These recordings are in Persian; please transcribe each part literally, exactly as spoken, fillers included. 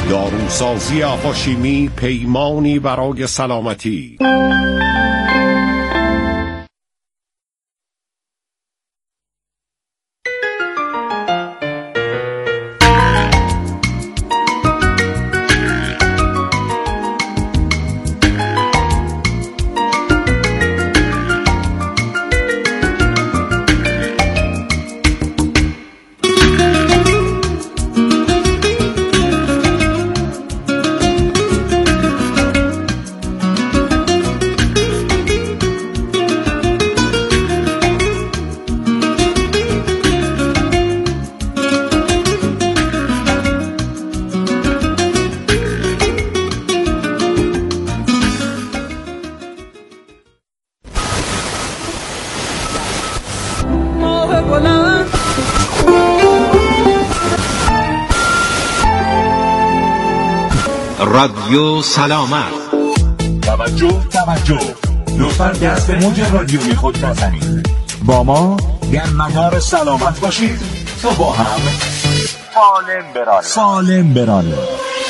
داروسازی آفاشیمی، پیمانی برای سلامتی. رادیو سلامت. توجه توجه لطفاً دست موج رادیوی خود نزنید. با ما در مدار سلامت باشید تا با هم سالم برانیم. سالم برانیم.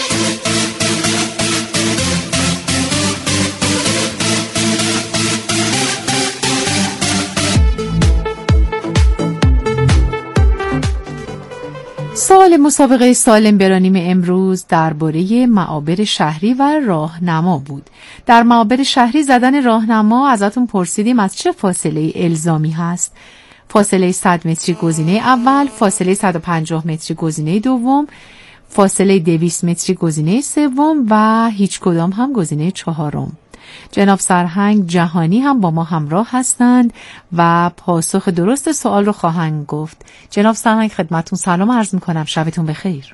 سوال مسابقه سالم برانیم امروز درباره معابر شهری و راهنما بود. در معابر شهری زدن راهنما ازتون پرسیدیم از چه فاصله الزامی هست. فاصله صد متری گزینه اول، فاصله صد و پنجاه متری گزینه دوم، فاصله دویست متری گزینه سوم و هیچ کدام هم گزینه چهارم. جناب سرهنگ جهانی هم با ما همراه هستند و پاسخ درست سوال رو خواهند گفت. جناب سرهنگ خدمتون سلام عرض میکنم، شبتون بخیر.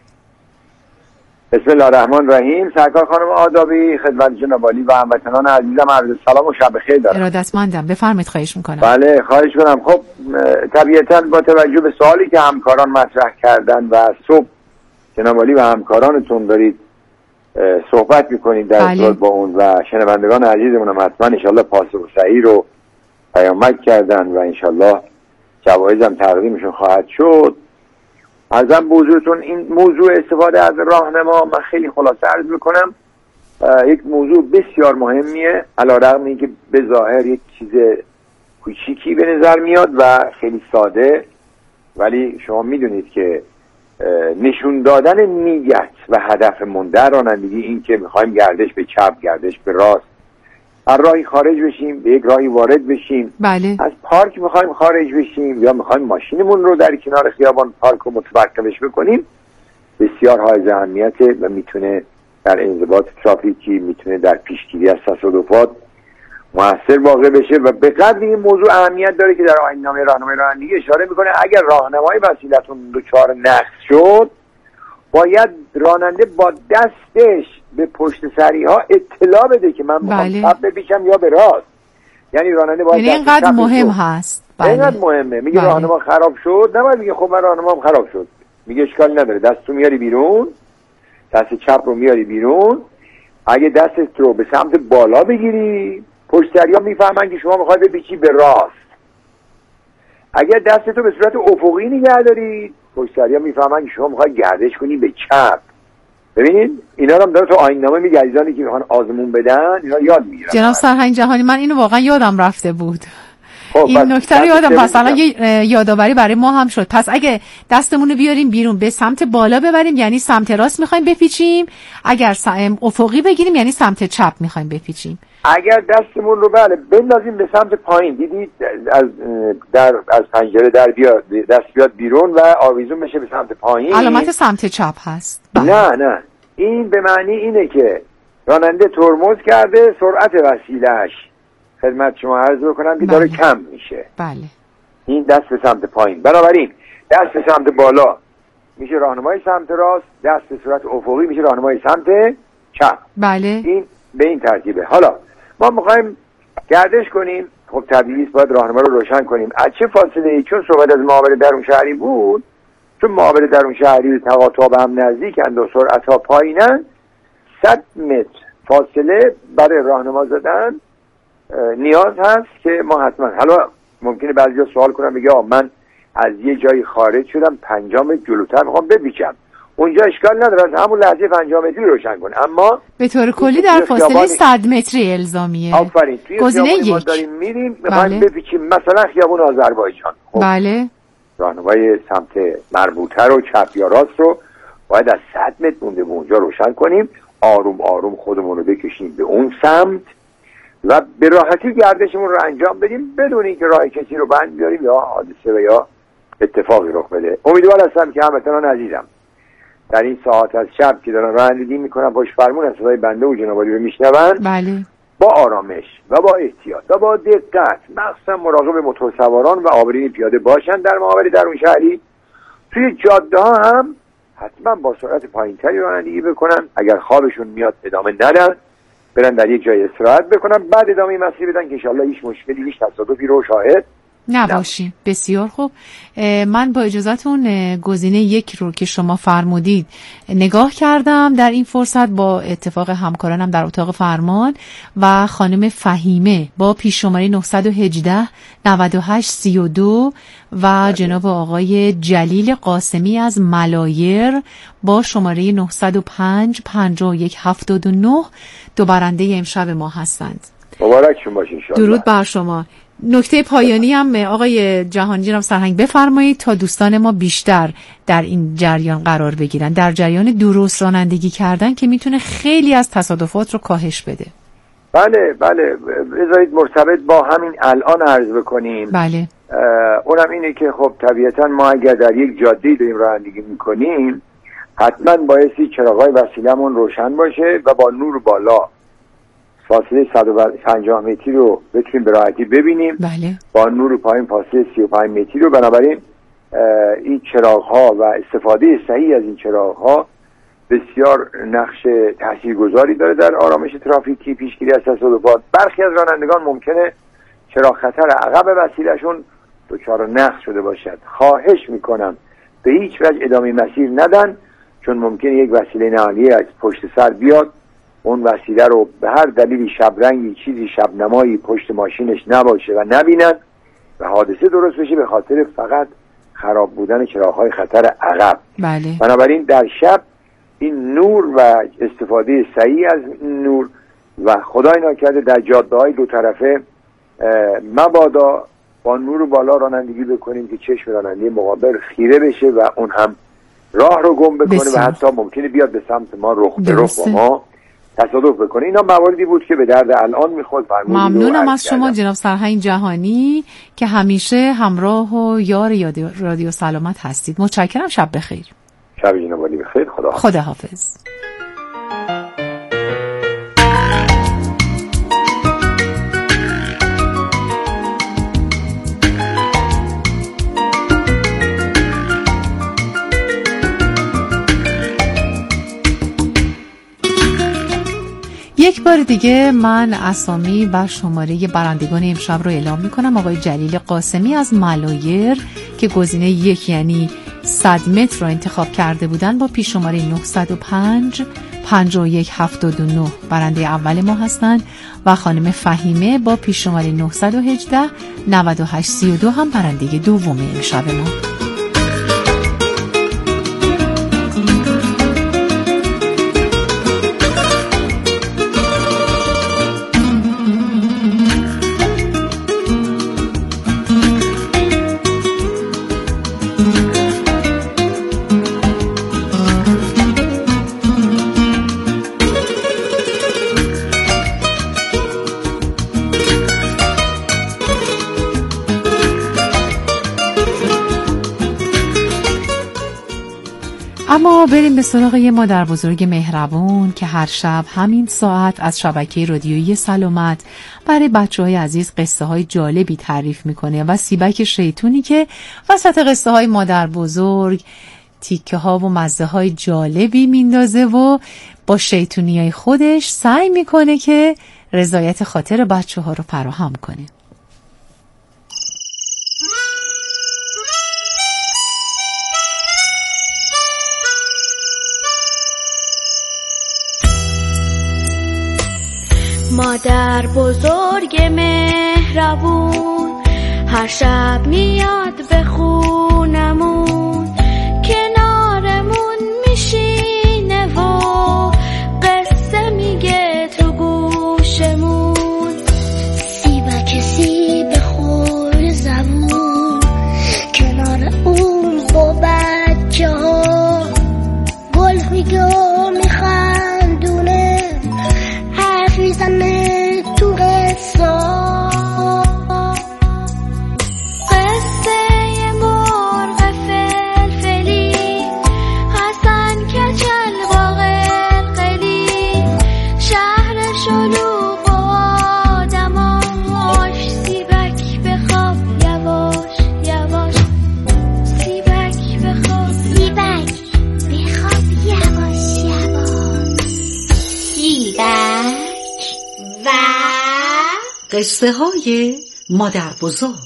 بسم الله الرحمن الرحیم. سرکار خانم آدابی خدمت جناب عالی و هموطنان عزیزم عرض سلام و شب بخیر دارم. ارادتمندم، بفرمایید. خواهش میکنم. بله خواهش کنم. خب طبیعتاً با توجه به سوالی که همکاران مطرح کردن و صبح جناب عالی و همکارانتون دارید صحبت میکنید در ارتباط بله. با اون و شنوندگان عزیزمون هم حتما انشالله پاسخ صحیح رو پیامک کردن و انشالله جوایز هم تقدیمشون خواهد شد. ارزم به حضورتون این موضوع استفاده از راهنما من خیلی خلاصه عرض میکنم. یک موضوع بسیار مهمیه، علیرغم اینکه به ظاهر یک چیز کوچیکی به نظر میاد و خیلی ساده، ولی شما میدونید که نشون دادن نیت و هدفمون در رانندگی این که میخوایم گردش به چپ، گردش به راست، از راهی خارج بشیم به یک راهی وارد بشیم، بله. از پارک میخوایم خارج بشیم یا میخوایم ماشینمون رو در کنار خیابان پارک رو متوقفش بکنیم، بسیار حائز اهمیته و میتونه در انضباط ترافیکی، میتونه در پیشگیری از تصادفات موثر واقع بشه و به قدر این موضوع اهمیت داره که در آیین‌نامه راهنمای رانندگی اشاره میکنه اگر راهنمای وسیلتون دچار نقص شد باید راننده با دستش به پشت سری ها اطلاع بده که من میخوام بله. چپ بپیچم یا به راست. یعنی راننده باید یعنی اینقدر مهم هست. بله. اینقدر مهمه. میگه بله. راهنما خراب شد، نباید میگه خب من راهنمام خراب شد. میگه اشکالی نداره، دستو میاری بیرون، دست چپ رو میاری بیرون، اگه دستت رو به سمت بالا بگیری پشتریا میفهمن که شما میخوای بپیچی به راست. اگر دستتو به صورت افقی نگه داری پشتریا میفهمن که شما میخوای گردش کنی به چپ. ببینید اینا رو داره تو آیین‌نامه میگه، عزیزانی که میخوان آزمون بدن اینا یاد میگیرن. جناب سرهنگ جهانی من اینو واقعا یادم رفته بود. این نکته رو یادم، پس الان یه یادآوری برای ما هم شد. پس اگه دستمون رو بیاریم بیرون به سمت بالا ببریم یعنی سمت راست میخوایم بپیچیم، اگر افقی بگیریم یعنی سمت چپ میخوایم بپیچیم. اگر دستمون رو بله بندازیم به سمت پایین، دیدید از در از پنجره در بیاد دست بیاد بیرون و آویزون بشه به سمت پایین، علامت سمت چپ هست. بله. نه نه این به معنی اینه که راننده ترمز کرده، سرعت وسیله‌اش خدمت شما عرض بکنم که داره کم میشه. بله. این دست به سمت پایین. بنابراین دست به سمت بالا میشه راهنمای سمت راست، دست به صورت افقی میشه راهنمای سمت چپ. بله. این به این ترتیبه. حالا ما میخوایم گردش کنیم، خب طبیعیه باید راهنما رو روشن کنیم. از چه فاصله ای؟ چون صحبت از معابر درون شهری بود، چون معابر درون شهری تقاطع به هم نزدیکند و سرعت‌ها پایینن، صد متر فاصله برای راهنما زدن نیاز هست که ما حتما. حالا ممکنه بعضیا سوال کنن بگه من از یه جایی خارج شدم پنجاه متر جلوتر میخوام بپیچم، اونجا اشکال نداره، همون لحظه پنجاه متری روشن کن. اما به طور کلی در فاصله صد متری الزامیه. آفرین. گزینه یک ما داریم میریم میخوایم بپیچیم مثلا خیابون آذربایجان. خب. بله. راهنمای سمت مربوطه رو چپ یا راست رو باید از صد متر مونده به اونجا روشن کنیم، آروم آروم خودمون رو بکشیم به اون سمت و به راحتی گردشمون رو انجام بدیم بدون اینکه راه کسی رو بند بیاریم یا حادثه و یا اتفاقی رخ بده. امیدوار هستم که هموطنان عزیزم در این ساعت از شب که دارن رانندگی میکنن پشت فرمون از صدای بنده و جناب عالی رو میشنون، بله، با آرامش و با احتیاط و با دقت مخصوصا مراقب موتورسواران و عابرین پیاده باشن در محاور درون شهری. توی جاده ها هم حتما با سرعت پایینتری رانندگی بکنن، اگر خوابشون میاد ادامه ندن، برن در یک جای استراحت بکنن، بعد ادامه مسیر بدن که انشالله هیچ مشکلی هیچ تصادفی رو شاهد نباشیم. بسیار خوب، من با اجازهتون گزینه یک رو که شما فرمودید نگاه کردم در این فرصت با اتفاق همکارانم در اتاق فرمان و خانم فهیمه با پیش شماره نه یک هشت نود و هشت سی و دو و جناب آقای جلیل قاسمی از ملایر با شماره نه صفر پنج پنجاه و یک هفتاد و نه دو برنده امشب ما هستند. مبارکشون باشه انشالله. درود بر شما. نکته پایانی هم آقای جهانی جناب سرهنگ بفرمایید تا دوستان ما بیشتر در این جریان قرار بگیرن، در جریان درست رانندگی کردن که میتونه خیلی از تصادفات رو کاهش بده. بله بله، بذارید مرتبط با همین الان عرض بکنیم. بله. اونم اینه که خب طبیعتا ما اگر در یک جاده‌ای داریم رانندگی میکنیم حتما بایستی چراغ‌های وسیله‌مون روشن باشه و با نور بالا فاصله صد و پنجاه متری رو بتونیم به راحتی ببینیم. بله. با نور پایین فاصله سی و پنج متری رو. بنابراین این چراغ‌ها و استفاده صحیح از این چراغ‌ها بسیار نقش تاثیرگذاری داره در آرامش ترافیکی، پیشگیری از تصادفات. برخی از رانندگان ممکنه چراغ خطر عقب وسیله‌شون دچار نقص شده باشد. خواهش میکنم به هیچ وجه ادامه مسیر ندن، چون ممکنه یک وسیله نقلیه از پشت سر بیاد، اون وسیله رو به هر دلیلی شبرنگی چیزی شبنمایی پشت ماشینش نباشه و نبینن و حادثه درست بشه به خاطر فقط خراب بودن چراغ‌های خطر عقب. بله. بنابراین در شب این نور و استفاده صحیح از نور و خدای ناکرده در جاده‌های دو طرفه مبادا با نور بالا رانندگی بکنیم که چشم راننده مقابل خیره بشه و اون هم راه رو گم بکنه بسیار. و حتی ممکنه بیاد به سمت ما رخ به رخ با ما تصادف بکنه. اینا مواردی بود که به درد الان میخورد. ممنونم از شما جناب سرهنگ جهانی که همیشه همراه و یار رادیو سلامت هستید. متشکرم. شب بخیر. شب جناب عالی بخیر. خدا حافظ. خدا حافظ. یک بار دیگه من اسامی و شماره برندگان امشب رو اعلام میکنم. آقای جلیل قاسمی از ملایر که گزینه یک یعنی صد متر رو انتخاب کرده بودن با پیش شماره نه صفر پنج پنجاه و یک هفتاد و نه برنده اول ما هستند و خانم فهیمه با پیش شماره نه یک هشت نود و هشت سی و دو هم برنده دوم امشب ما. اما بریم به سراغ یه مادر بزرگ مهربون که هر شب همین ساعت از شبکه رادیویی سلامت برای بچه‌های عزیز قصه های جالبی تعریف میکنه و سیبک شیطونی که وسط قصه های مادر بزرگ تیکه ها و مزه های جالبی میندازه و با شیطونی های خودش سعی میکنه که رضایت خاطر بچه ها رو فراهم کنه. مادر بزرگ مهربون هر شب میاد به خونمون، کنارمون میشه قصه های مادر بزرگ.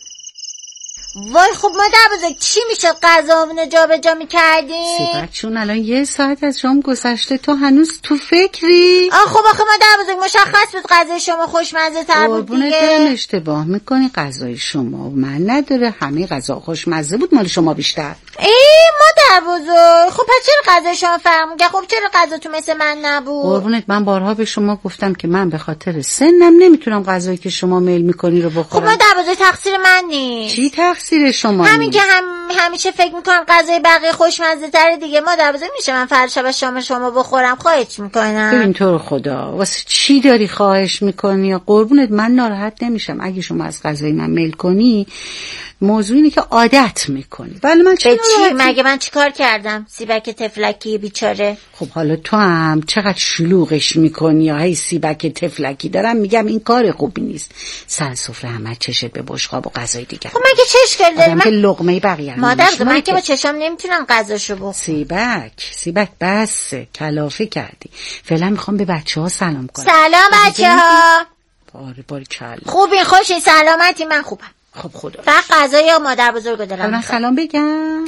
وای خب مادر بزرگ چی میشه غذامونو جا به جا میکردیم؟ سیبک چون الان یه ساعت از شام گذشته تو هنوز تو فکری؟ آه خب آخه مادر بزرگ مشخص بود غذای شما خوشمزه تر بود دیگه. قربونت اشتباه میکنی، غذای شما و من نداره، همه غذا خوشمزه بود، مال شما بیشتر. ای مادر بزرگ خب پس چرا غذای شما فرق میکنه؟ خب چرا غذا تو مثل من نبود؟ قربونت من بارها به شما گفتم که من به خاطر سنم نمیتونم غذایی که شما میل میکنی رو بخورم. خب مادر بزرگ تقصیر من نیست. چی تقصیر شما؟ همین که هم همیشه فکر میکنم غذای بقیه خوشمزه تره دیگه. مادر بزرگ میشه من فردا شب شام شما بخورم؟ خواهش میکنم. ببین تو رو خدا واسه چی داری خواهش میکنی؟ یا قربونت من ناراحت نمیشم اگه شما از غذای من میل کنی، موضوع اینه که عادت میکنی. ولی من چی به چی؟ مگه من چیکار کردم؟ سیبک تفلکی بیچاره. خب حالا تو هم چقدر شلوغش میکنی یا هی سیبک تفلکی. دارم میگم این کار خوبی نیست. سر سفره همه چشت به بشقاب و غذای دیگه. خب مگه چه اشکال داره؟ من که لقمه بقیه مادر من که با چشم نمیتونم غذاشو بخورم. سیبک سیبک بس کلافه کردی. فعلا میخوام به بچه‌ها سلام کنم. سلام بچه‌ها. باری باری کلا. خوبی خوشی سلامتی؟ من خوبم. خب خدا. فقط غذای یا مادر بزرگو دارم. من سلام بگم.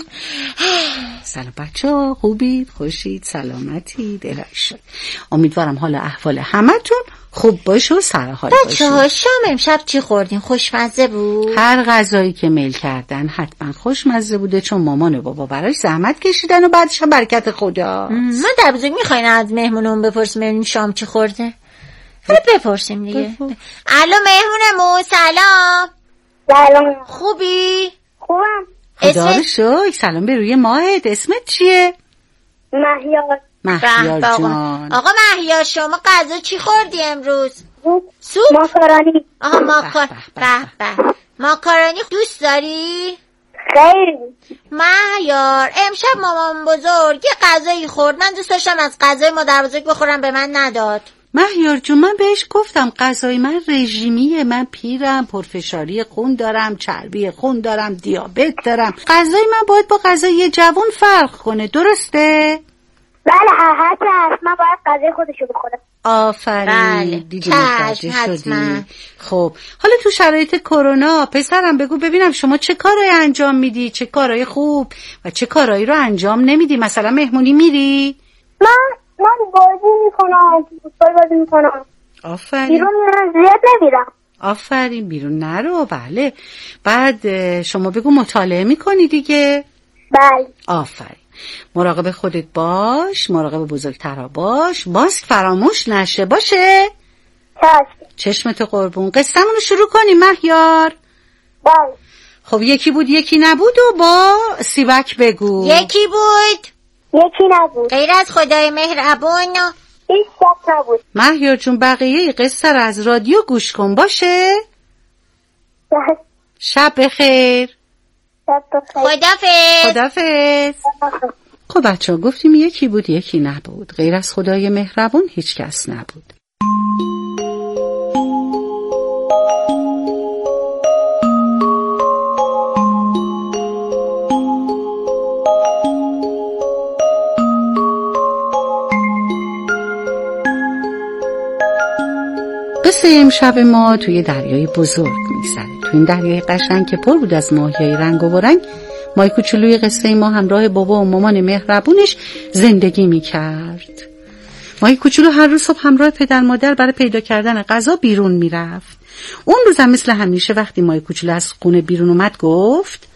سلام بچه‌ها، خوبید، خوشید، سلامتی، دلایشون. امیدوارم حال احوال همتون خوب باشه و سر حال باشه. بچه‌ها شام امشب چی خوردین؟ خوشمزه بود؟ هر غذایی که میل کردن حتما خوشمزه بوده، چون مامان و بابا براش زحمت کشیدن و بعدش هم برکت خدا. مادر بزرگ میخواین از مهمونمون بپرسیم ببینیم شام چی خورده؟ بپرسیم دیگه. الو مهمونمون سلام. سلام. خوبی؟ خوبم. خدا رو شکر. سلام به روی ماهت. اسمت چیه؟ مهیار. مهیار جان. آقا مهیار شما غذا چی خوردی امروز؟ سوپ. ماکارونی. آها ماکار به به. ماکارونی دوست داری؟ خیلی. مهیار امشب مامان بزرگ یه غذایی خورد، من دوست داشتم از غذای مادر بزرگ بخورم، به من نداد. مهیار جون من بهش گفتم غذای من رژیمیه، من پیرم، پرفشاری خون دارم، چربی خون دارم، دیابت دارم، غذای من باید با غذای جوان فرق کنه، درسته؟ بله هر هست من باید غذای خودشو بخورم. آفرین. بله. دیدی متوجه شدی. خب حالا تو شرایط کرونا پسرم بگو ببینم شما چه کارایی انجام میدی، چه کارهای خوب و چه کارهایی رو انجام نمیدی؟ مثلا مهمونی میری؟ من من بازی میکنم، فوتبال بازی میکنم. آفرین. بیرون زیاد نمیرم. آفرین بیرون نرو. بله. بعد شما بگو مطالعه میکنی دیگه؟ بله. آفرین. مراقب خودت باش، مراقب بزرگترها باش، باز فراموش نشه باشه؟ چشم. چشمت قربون. قصه‌مون رو شروع کنیم مهیار. بله. خب یکی بود یکی نبود و با سیبک بگو. یکی بود یکی نبود. غیر از خدای مهربون هیچ شک نبود. مهیار جون بقیه قصه رو از رادیو گوش کن باشه؟ بله. شب بخیر. شب بخیر. خدافظ. خدافظ. خب بچه ها گفتیم یکی بود یکی نبود، غیر از خدای مهربون هیچ کس نبود. قصه امشب ما توی دریای بزرگ میگذره. توی این دریای قشنگ که پر بود از ماهیای رنگ و رنگ، مای کوچولوی قصه ما همراه بابا و مامان مهربونش زندگی میکرد. مای کوچولو هر روز صبح همراه پدر مادر برای پیدا کردن غذا بیرون میرفت. اون روز هم مثل همیشه وقتی مای کوچولو از خونه بیرون اومد گفت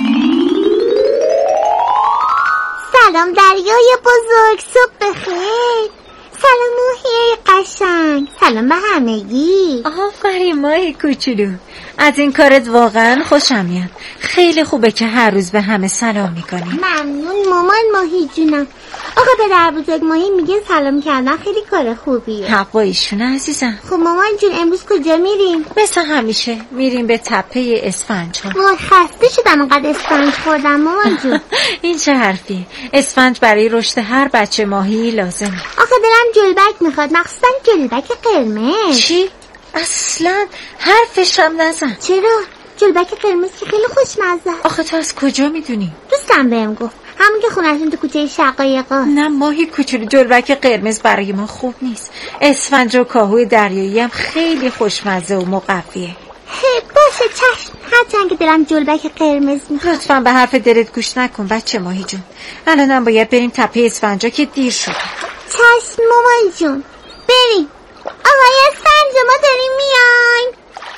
سلام دریای بزرگ، صبح بخیر. سلام ماهیای قشنگ، سلام به همگی. آفرین ماهی کوچولو، از این کارت واقعا خوشم میاد. خیلی خوبه که هر روز به همه سلام میکنی. ممنون مامان ماهی جونم. آقا پدر بزرگ ماهی میگه سلام کردن خیلی کار خوبیه. حق با ایشونه عزیزم. خب مامان جون امروز کجا میریم؟ مثل همیشه میریم به تپه اسفنج ها. وای خسته شدم انقدر اسفنج خوردم مامان جون. این چه حرفی؟ اسفنج برای رشد هر بچه ماهی لازمه. آخه دلم جلبک میخواد، مخصوصا جلبک قرمز. چی؟ اصلا حرفش هم نزن. چرا؟ جلبک قرمز که خیلی خوشمزه. آخه تو از کجا میدونی؟ دوستم بهم گفت. همون که خونه‌شون تو کوچه شقایقا. نه ماهی کوچولو، جلبک قرمز برای ما خوب نیست. اسفنج و کاهوی دریایی هم خیلی خوشمزه و مقویه. باشه چشم، هرچند که دلم جلبک قرمز میخواد. لطفاً به حرف دلت گوش نکن بچه ماهی جون. الانم باید بریم تپه اسفنجا که دیر شده. چشم مامان جون، بریم. آقای اسفنجا ما داریم میایم.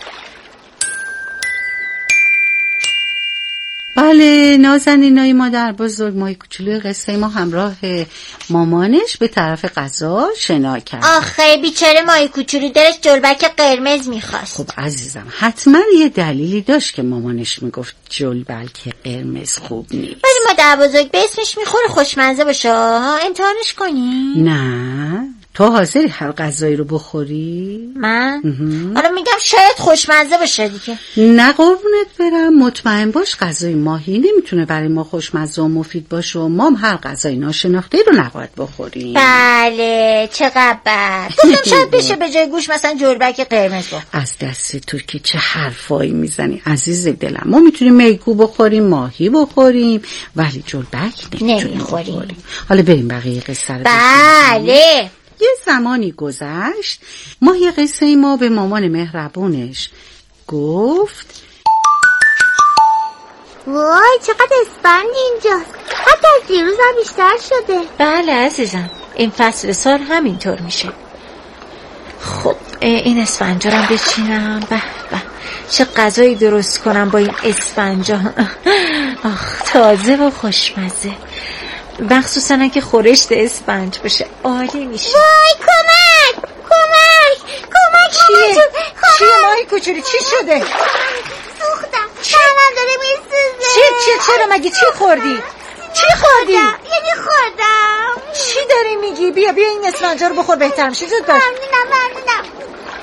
بله نازنینای مادر بزرگ، ماهی کوچولوی قصه ما همراه مامانش به طرف غذا شنا کرد. آخه بیچاره ماهی کوچولو دلش جلبک قرمز میخواست. خب عزیزم حتما یه دلیلی داشت که مامانش میگفت جلبک قرمز خوب نیست. ولی مادر بزرگ به اسمش میخوره خوشمزه باشه. امتحانش کنی؟ نه تو حاضری هر غذایی رو بخوری؟ من؟ حالا میگم شاید خوشمزه باشه دیگه. نه قربونت برم، مطمئن باش غذای ماهی نمیتونه برای ما خوشمزه و مفید باشه و ما هم هر غذای ناشناخته رو نباید بخوریم. بله چقدر بد. گفتم شاید بشه به جای گوش مثلا جلبک قرمز بخور. از دست تو که چه حرفایی میزنی عزیز دلم. ما میتونیم میگو بخوریم، ماهی بخوریم، ولی جلبک نمیتونیم بخوریم. حالا بریم بقیه قصه رو بله. یه زمانی گذشت، ماهی قصه ما به مامان مهربونش گفت وای چقدر اسفند اینجاست، حتی از دیروز هم بیشتر شده. بله عزیزم، این فصل سال همینطور میشه. خب این اسفنجا رو بچینم. به به چه غذایی درست کنم با این اسفنجا. آخ تازه و خوشمزه، مخصوصا اگه خورشت اسفنج باشه عالی میشه. وای کمک کمک کمک. چیه؟ چیه ماهی کوچولو چی شده؟ سوختم، دهنم داره میسوزه. چی چی چرا مگه چی خوردی؟ چی خوردی؟ یعنی خوردم. چی داری میگی؟ بیا بیا این اسفنجا رو بخور بهتر میشه. زود باش. ممنونم ممنونم.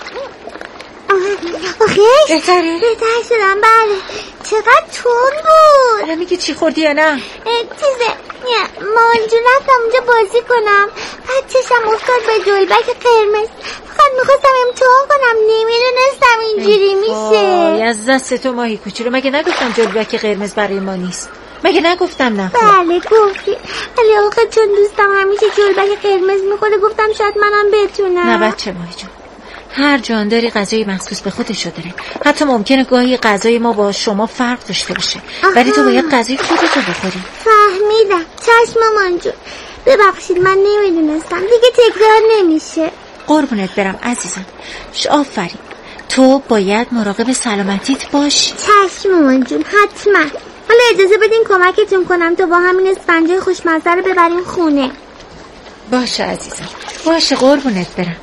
آخه بهتره؟ بهتر شدم بله. چقدر تون بود. الان میگی چی خوردی یا نه؟ چیزه مانجو رفتم اونجا بازی کنم، بعد چشم افتاد به جلبک قرمز. فقط میخواستم امتحان کنم، نمیدونستم اینجوری میشه. از دست تو ماهی کوچولو، مگه نگفتم جلبک قرمز برای ما نیست؟ مگه نگفتم نخور؟ بله گفتی، ولی آخه چون دوستم همیشه جلبک قرمز میخوره گفتم شاید منم بتونم. نه بچه ماهی جون، هر جانداری غذای مخصوص به خودشو داره. حتی ممکنه گاهی غذای ما با شما فرق داشته باشه، ولی تو باید غذای خودتو بخوری. فهمیدم. چشم مامان جون، ببخشید من نمیدونستم، دیگه تکرار نمیشه. قربونت برم عزیزم. آفرین، تو باید مراقب سلامتیت باشی. چشم مامان جون حتما. حالا اجازه بدین کمکتون کنم تا با همین اسفنجای خوشمزه رو ببریم خونه. باشه عزیزم باشه، قربونت برم.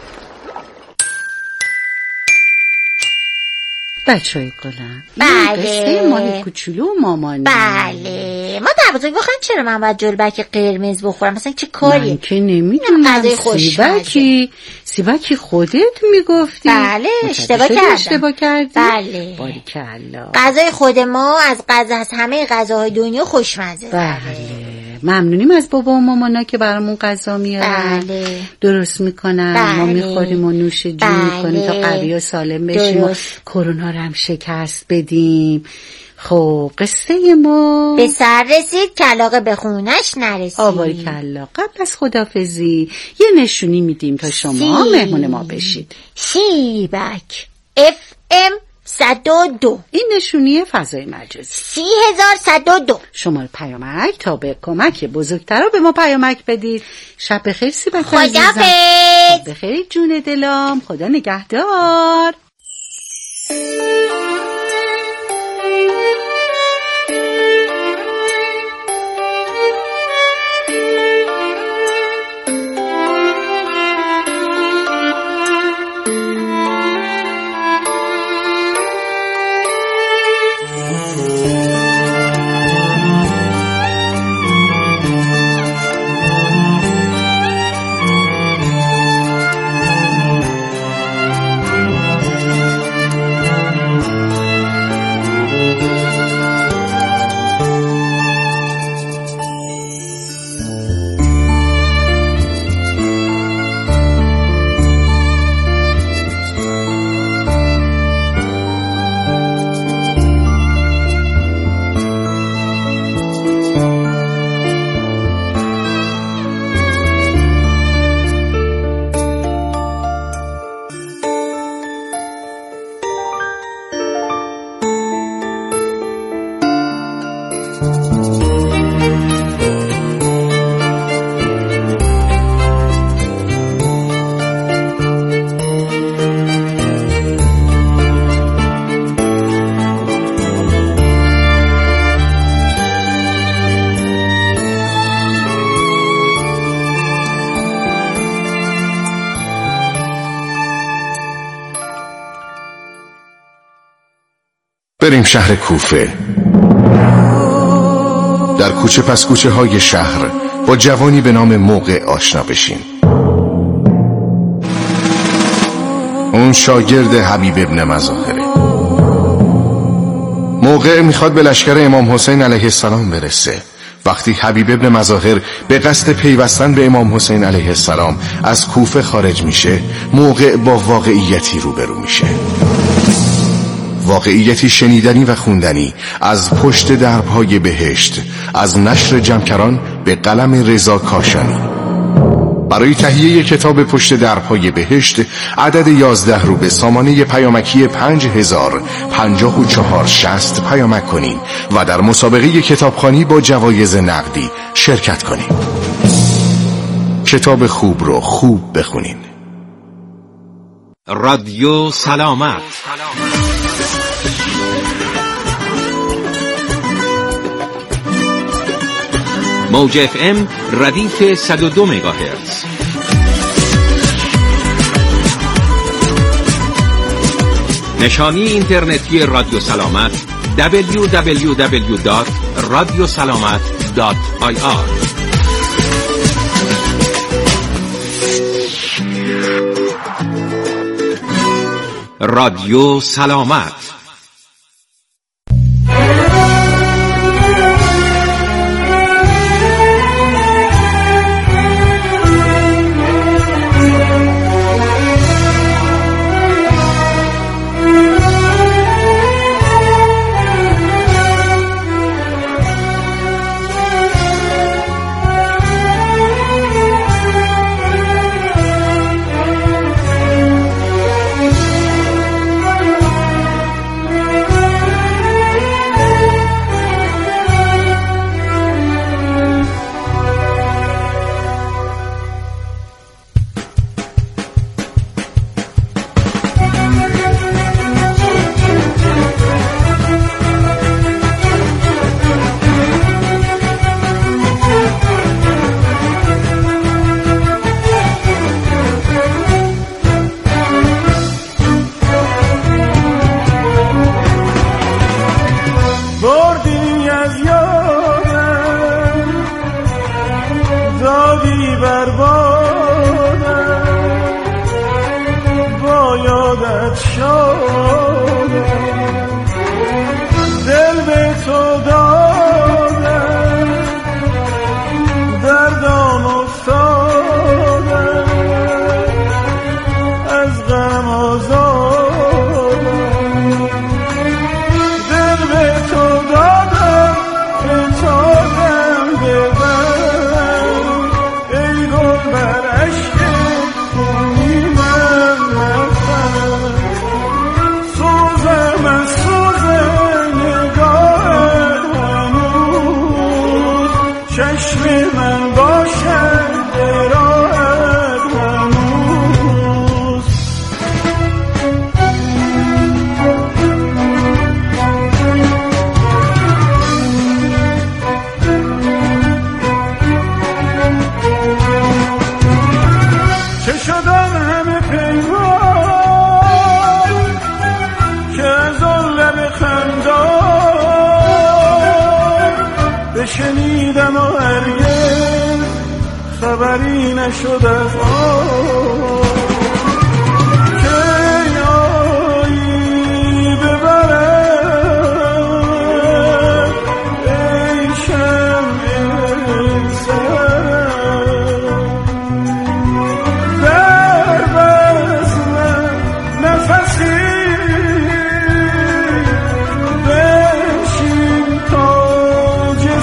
بچه های گلم، بله قصه ماهی کوچولو و مامانی. بله ما در بزرگ واقعا چرا من باید جلبک قرمز بخورم؟ مثلا چه کاری؟ من که نمیدونم. سیبکی سیبکی خودت میگفتی. بله اشتباه کردم. اشتباه کردی؟ بله باریکلا. غذای خود ما از غذا از همه غذاهای دنیا خوشمزه. بله ممنونیم از بابا و مامانا که برامون غذا میارن. بله. درست میکنن. بله. ما میخوریم و نوش جون بله. میکنیم تا قوی و سالم بشیم و کرونا رو هم شکست بدیم. خب قصه ما به سر رسید کلاغه به خونش نرسید. آباری کلا. قبل از خدافزی یه نشونی میدیم تا شما مهمون ما بشید. شیبک اف ام صد و دو. این نشونی فضای مجازی سی هزار صد و دو. شماره پیامک تا به کمک بزرگتر رو به ما پیامک بدید. شب بخیر سیبک خدا عزیزم. خدا بخیر جون دلم. خدا نگهدار. بریم شهر کوفه. در کوچه پس کوچه های شهر با جوانی به نام موقع آشنا بشین. اون شاگرد حبیب ابن مظاهره. موقع میخواد به لشکر امام حسین علیه السلام برسه. وقتی حبیب ابن مظاهر به قصد پیوستن به امام حسین علیه السلام از کوفه خارج میشه، موقع با واقعیتی روبرو میشه. واقعیتی شنیدنی و خوندنی از پشت درب‌های بهشت، از نشر جمکران به قلم رضا کاشانی. برای تهیه کتاب پشت درب‌های بهشت عدد یازده رو به سامانه پیامکی پنج هزار پنجاه و چهار شصت پیامک کنین و در مسابقه کتابخوانی با جوایز نقدی شرکت کنین. کتاب خوب رو خوب بخونین. رادیو سلامت. موج اف ام ردیف صد و دو مگاهرتز. نشانی اینترنتی رادیو سلامت دبلیو دبلیو دبلیو دات رادیو سلامت دات آی آر. رادیو سلامت. شنیدم و هرگز خبری نشد از آن که آیی ببرد ای شمع سر در بزم نفسی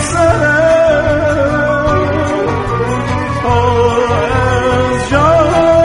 Oh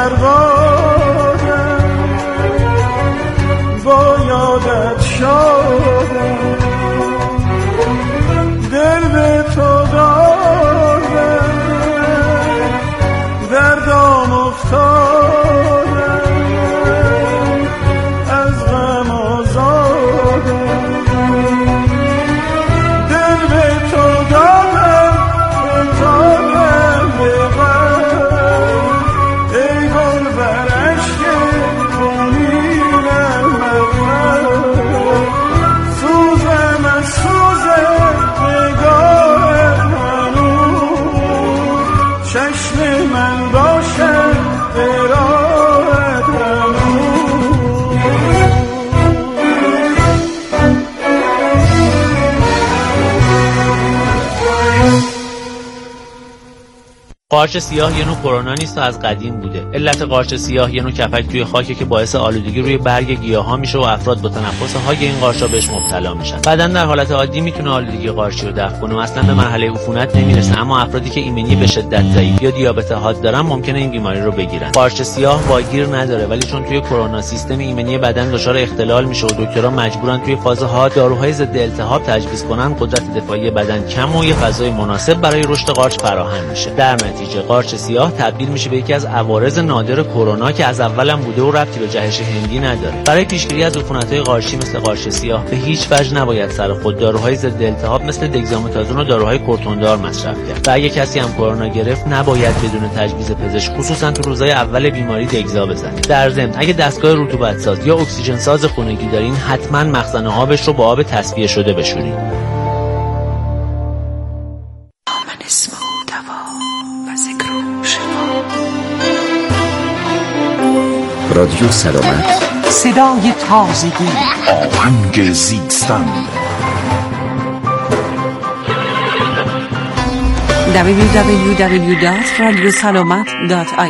بربادم با یادت شادم دل به تو دادم در دام افتادم از غم آزادم دل به تو دادم افتادم به غم ای گل بر عشق خونینم مغرم سوزم از سوز نگاه هنوز چشم من باشد اراد قارچ سیاه یه نوع کرونا نیست و از قدیم بوده. علت قارچ سیاه یه نوع کپک توی خاکه که باعث آلودگی روی برگ گیاها میشه و افراد با تنفس های این قارچا بهش مبتلا میشن. بدن در حالت عادی میتونه آلودگی قارچی رو دفع کنه و اصلا به مرحله عفونت نمیرسه، اما افرادی که ایمنی به شدت ضعیف یا دیابت حاد دارن ممکنه این بیماری رو بگیرن. قارچ سیاه واگیر نداره، ولی چون توی کرونا سیستم ایمنی بدن دچار اختلال میشه و دکترها مجبورن توی فاز حاد داروهای ضد التهاب تجویز کنن، قدرت دفاعی بدن کم و یه فضای مناسب برای رشد قارچ فراهم میشه. در نتیجه قارچ سیاه تبدیل میشه به یکی از عوارض نادر کرونا که از اولم بوده و ربطی به جهش هندی نداره. برای پیشگیری از عفونت‌های قارچی مثل قارچ سیاه به هیچ وجه نباید سر خود داروهای ضد التهاب مثل دگزامتازون و داروهای کورتوندار مصرف کرد. و اگه کسی هم کرونا گرفت نباید بدون تجویز پزشک خصوصا تو روزهای اول بیماری دگزا بزنید. در ضمن اگه دستگاه رطوبت ساز یا اکسیژن ساز خونگی دارین حتما مخزن آبش رو با آب تصفیه شده بشورید. رادیو سلامت، صدای تازگی، آهنگ زیستن. دبلیو دبلیو دبلیو دات رادیو سلامت دات آی